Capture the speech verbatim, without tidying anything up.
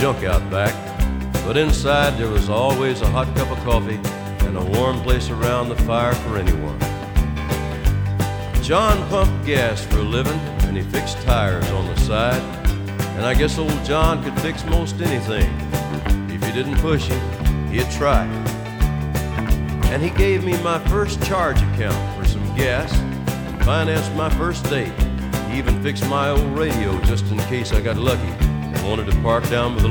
junk out back, but inside there was always a hot cup of coffee and a warm place around the fire for anyone. John pumped gas for a living, and he fixed tires on the side, and I guess old John could fix most anything. If you didn't push him, he'd try. And he gave me my first charge account for some gas and financed my first date. He even fixed my old radio just in case I got lucky and wanted to park down with a